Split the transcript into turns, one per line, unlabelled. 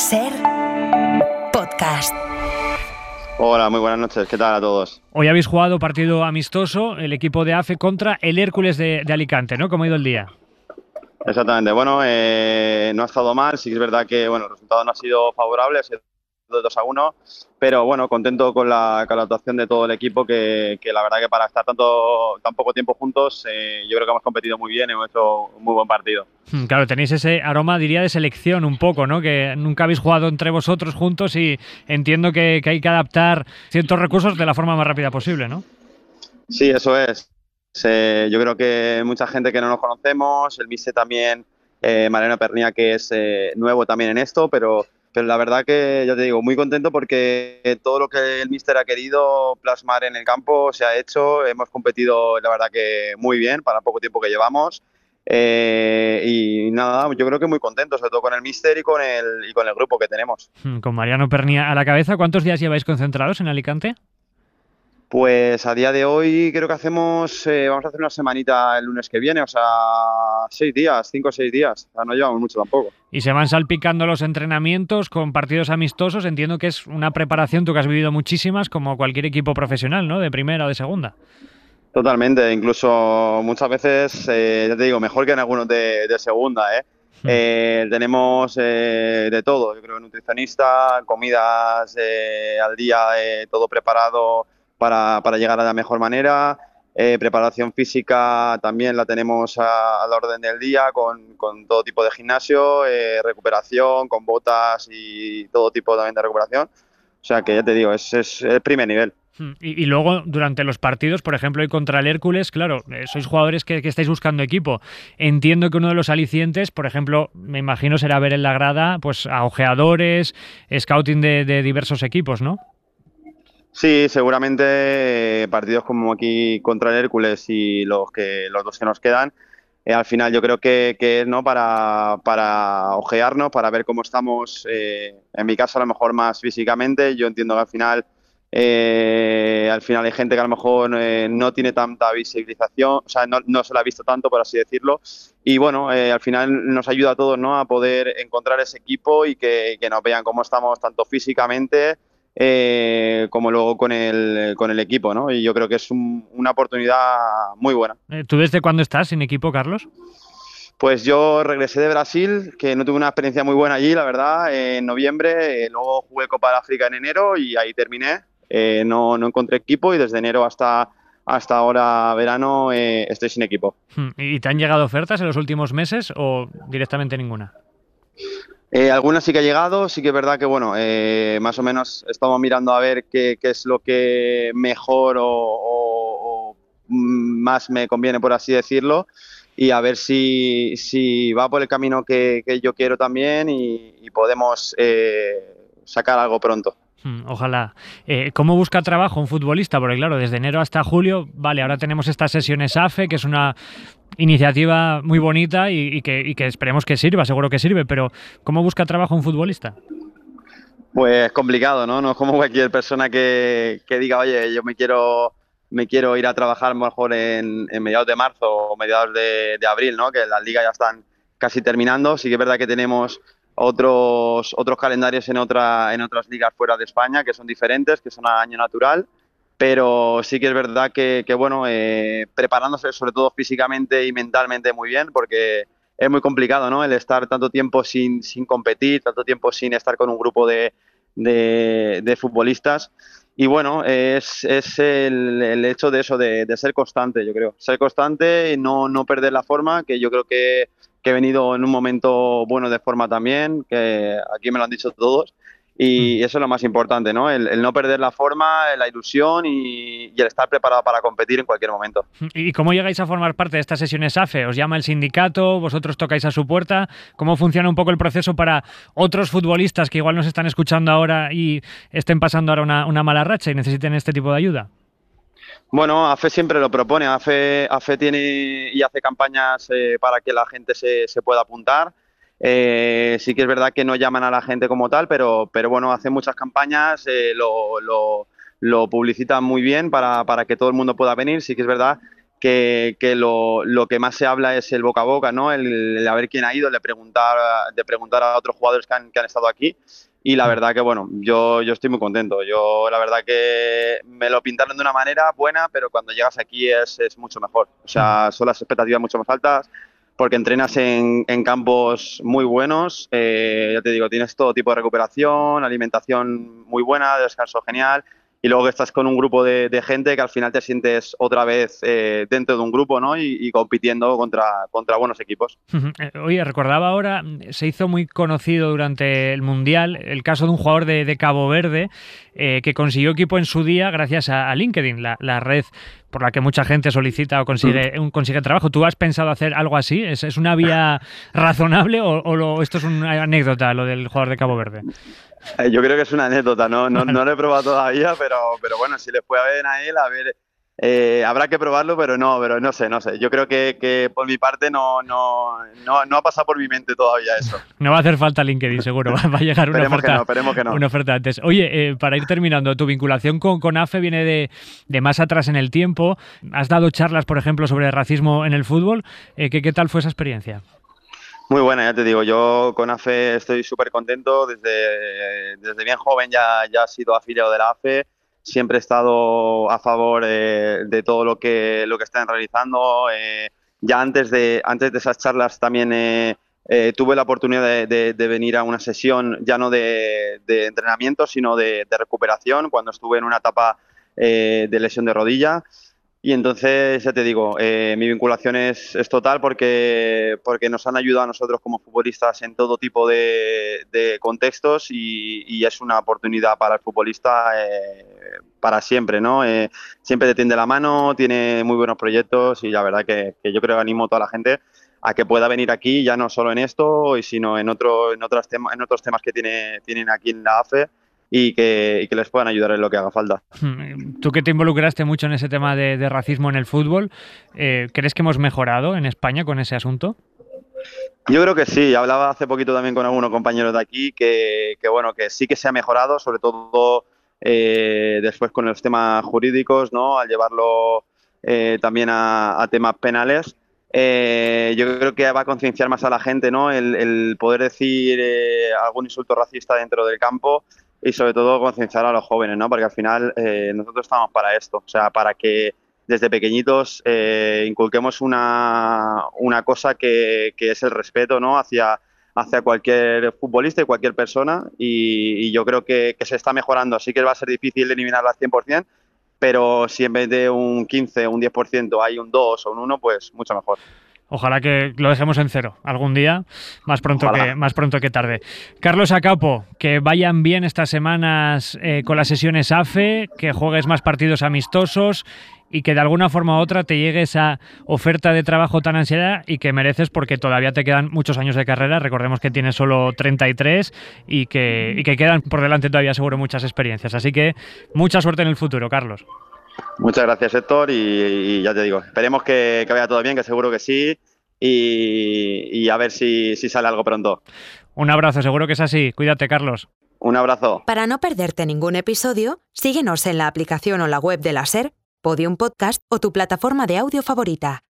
SER Podcast.
Hola, muy buenas noches. ¿Qué tal a todos?
Hoy habéis jugado partido amistoso, el equipo de AFE contra el Hércules de Alicante, ¿no? ¿Cómo ha ido el día?
Exactamente. Bueno, no ha estado mal. Sí que es verdad que el resultado no ha sido favorable, ha sido de 2-1, pero bueno, contento con la actuación de todo el equipo, que la verdad que para estar tan poco tiempo juntos, yo creo que hemos competido muy bien y hemos hecho un muy buen partido.
Claro, tenéis ese aroma, diría, de selección un poco, ¿no? Que nunca habéis jugado entre vosotros juntos y entiendo que hay que adaptar ciertos recursos de la forma más rápida posible, ¿no?
Sí, eso es. Yo creo que mucha gente que no nos conocemos, el míster también, Mariano Pernía, que es nuevo también en esto, pero la verdad que, ya te digo, muy contento porque todo lo que el míster ha querido plasmar en el campo se ha hecho. Hemos competido, la verdad que muy bien para el poco tiempo que llevamos. Y nada, yo creo que muy contento, sobre todo con el míster y con el grupo que tenemos.
Con Mariano Pernía a la cabeza, ¿cuántos días lleváis concentrados en Alicante?
Pues a día de hoy creo que vamos a hacer una semanita el lunes que viene, o sea, 5 o 6 días, o sea, no llevamos mucho tampoco.
Y se van salpicando los entrenamientos con partidos amistosos, entiendo que es una preparación, tú que has vivido muchísimas, como cualquier equipo profesional, ¿no? De primera o de segunda.
Totalmente, incluso muchas veces, ya te digo, mejor que en algunos de segunda, ¿eh? Tenemos de todo, yo creo que nutricionista, comidas al día, todo preparado para llegar a la mejor manera. Preparación física también la tenemos a la orden del día con todo tipo de gimnasio, recuperación, con botas y todo tipo también de recuperación. O sea que ya te digo, es el primer nivel.
Y luego, durante los partidos, por ejemplo, hoy contra el Hércules, claro, sois jugadores que estáis buscando equipo. Entiendo que uno de los alicientes, por ejemplo, me imagino será ver en la grada pues a ojeadores, scouting de diversos equipos, ¿no?
Sí, seguramente partidos como aquí contra el Hércules y los dos que nos quedan, al final yo creo que es, ¿no?, para ojearnos, para ver cómo estamos, en mi caso a lo mejor más físicamente. Yo entiendo que al final hay gente que a lo mejor no tiene tanta visibilización, o sea, no se la ha visto tanto, por así decirlo, y bueno, al final nos ayuda a todos, ¿no?, a poder encontrar ese equipo y que nos vean cómo estamos tanto físicamente como luego con el equipo, ¿no? Y yo creo que es una oportunidad muy buena.
¿Tú desde cuándo estás sin equipo, Carlos?
Pues yo regresé de Brasil, que no tuve una experiencia muy buena allí, la verdad, en noviembre. Luego jugué Copa de África en enero y ahí terminé. No encontré equipo y desde enero hasta ahora verano estoy sin equipo.
¿Y te han llegado ofertas en los últimos meses o directamente ninguna?
Algunas sí que ha llegado, sí que es verdad que bueno, más o menos estamos mirando a ver qué es lo que mejor o más me conviene, por así decirlo, y a ver si va por el camino que yo quiero también y podemos sacar algo pronto.
Ojalá. ¿Cómo busca trabajo un futbolista? Porque claro, desde enero hasta julio, vale, ahora tenemos estas sesiones AFE, que es una iniciativa muy bonita y que esperemos que sirva, seguro que sirve, pero ¿cómo busca trabajo un futbolista?
Pues complicado, ¿no? No es como cualquier persona que diga, oye, yo me quiero ir a trabajar a lo mejor en mediados de marzo o mediados de abril, ¿no? Que las ligas ya están casi terminando. Sí que es verdad que tenemos otros calendarios en otras ligas fuera de España que son diferentes, que son a año natural, pero sí que es verdad que bueno, preparándose sobre todo físicamente y mentalmente muy bien, porque es muy complicado, ¿no?, el estar tanto tiempo sin competir, tanto tiempo sin estar con un grupo de futbolistas. Y bueno, es el hecho de eso, de ser constante, yo creo. Ser constante y no perder la forma, que yo creo que he venido en un momento bueno de forma también, que aquí me lo han dicho todos, y eso es lo más importante, ¿no? El no perder la forma, la ilusión y el estar preparado para competir en cualquier momento.
¿Y cómo llegáis a formar parte de estas sesiones AFE? ¿Os llama el sindicato? ¿Vosotros tocáis a su puerta? ¿Cómo funciona un poco el proceso para otros futbolistas que igual nos están escuchando ahora y estén pasando ahora una mala racha y necesiten este tipo de ayuda?
Bueno, AFE siempre lo propone. AFE tiene y hace campañas para que la gente se pueda apuntar. Sí que es verdad que no llaman a la gente como tal, pero bueno, hace muchas campañas, lo publicitan muy bien para que todo el mundo pueda venir. Sí que es verdad que lo que más se habla es el boca a boca, ¿no? El a ver quién ha ido, de preguntar a otros jugadores que han estado aquí. Y la verdad que, bueno, yo estoy muy contento. Yo la verdad que me lo pintaron de una manera buena, pero cuando llegas aquí es mucho mejor. O sea, son las expectativas mucho más altas porque entrenas en campos muy buenos. Ya te digo, tienes todo tipo de recuperación, alimentación muy buena, descanso genial. Y luego que estás con un grupo de gente que al final te sientes otra vez dentro de un grupo, ¿no? Y compitiendo contra buenos equipos.
Oye, recordaba ahora, se hizo muy conocido durante el Mundial el caso de un jugador de Cabo Verde que consiguió equipo en su día gracias a LinkedIn, la red por la que mucha gente solicita o consigue trabajo. ¿Tú has pensado hacer algo así? ¿Es una vía razonable o esto es una anécdota, lo del jugador de Cabo Verde?
Yo creo que es una anécdota, no lo he probado todavía, pero bueno, si les puede ver a él, a ver, habrá que probarlo, pero no sé. Yo creo que por mi parte no ha pasado por mi mente todavía eso.
No va a hacer falta LinkedIn, seguro, va a llegar una oferta.
Esperemos que no.
Una oferta antes. Oye, para ir terminando, tu vinculación con AFE viene de más atrás en el tiempo. ¿Has dado charlas, por ejemplo, sobre racismo en el fútbol? ¿Qué tal fue esa experiencia?
Muy buena, ya te digo, yo con AFE estoy súper contento, desde bien joven ya he sido afiliado de la AFE, siempre he estado a favor de todo lo que están realizando, ya antes de esas charlas también tuve la oportunidad de venir a una sesión ya no de entrenamiento, sino de recuperación, cuando estuve en una etapa de lesión de rodilla. Y entonces, ya te digo, mi vinculación es total porque nos han ayudado a nosotros como futbolistas en todo tipo de contextos y es una oportunidad para el futbolista para siempre, ¿no? Siempre te tiende la mano, tiene muy buenos proyectos y la verdad que yo creo que animo a toda la gente a que pueda venir aquí, ya no solo en esto, sino en otros temas que tienen aquí en la AFE. Y que les puedan ayudar en lo que haga falta.
Tú que te involucraste mucho en ese tema de racismo en el fútbol, ¿crees que hemos mejorado en España con ese asunto?
Yo creo que sí, hablaba hace poquito también con algunos compañeros de aquí que sí que se ha mejorado, sobre todo después con los temas jurídicos, ¿no? Al llevarlo también a temas penales. Yo creo que va a concienciar más a la gente, ¿no? El poder decir algún insulto racista dentro del campo y sobre todo concienciar a los jóvenes, ¿no? Porque al final nosotros estamos para esto, o sea, para que desde pequeñitos inculquemos una cosa que es el respeto, ¿no? hacia cualquier futbolista y cualquier persona y yo creo que se está mejorando, así que va a ser difícil eliminarla al 100%, pero si en vez de un 15 o un 10% hay un 2 o un 1, pues mucho mejor.
Ojalá que lo dejemos en cero algún día, más pronto que tarde. Carlos Acapo, que vayan bien estas semanas con las sesiones AFE, que juegues más partidos amistosos y que de alguna forma u otra te llegue esa oferta de trabajo tan ansiada y que mereces porque todavía te quedan muchos años de carrera. Recordemos que tienes solo 33 y que quedan por delante todavía seguro muchas experiencias. Así que mucha suerte en el futuro, Carlos.
Muchas gracias, Héctor, y ya te digo, esperemos que vaya todo bien, que seguro que sí, y a ver si sale algo pronto.
Un abrazo, seguro que es así. Cuídate, Carlos.
Un abrazo.
Para no perderte ningún episodio, síguenos en la aplicación o la web de la SER, Podium Podcast o tu plataforma de audio favorita.